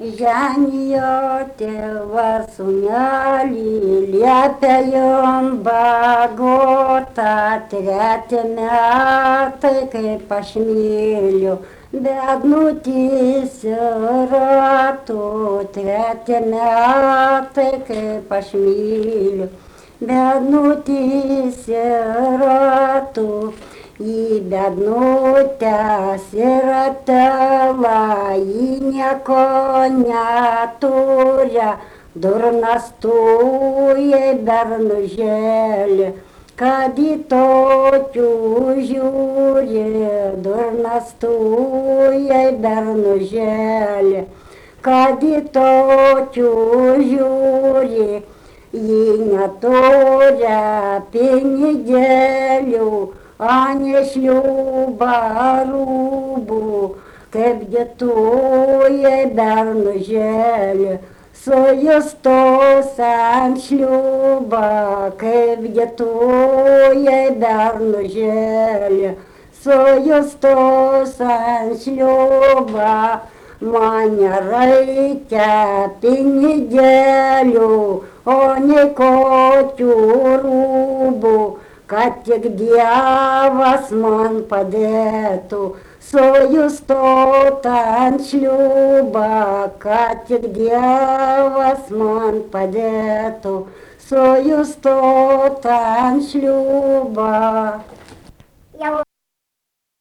Ženijo tėvas sūnelį, liepia jom bagotą, treti metai, kaip aš myliu, bet nutisiratu, treti metai, kaip aš myliu, bet nutisiratu. Į bednutę siratela, į nieko neturi, durnas tu jai bernužėlį, kad į tokių žiūri, durnas tu jai bernužėlį, kad į tokių žiūri, ji neturi pinigėlių, ani šliūbą rūbų, kaipgi tu jai bernužėlį, sujustos ant šliūbą, kaipgi tu jai bernužėlį, sujustos ant šliūbą, man nereikia pinigėlių, o nei kokių rūbų, kad tik Dievas man padėtų, sujustot ant šliūbą, kad tik Dievas man padėtų, sujustot ant šliūbą.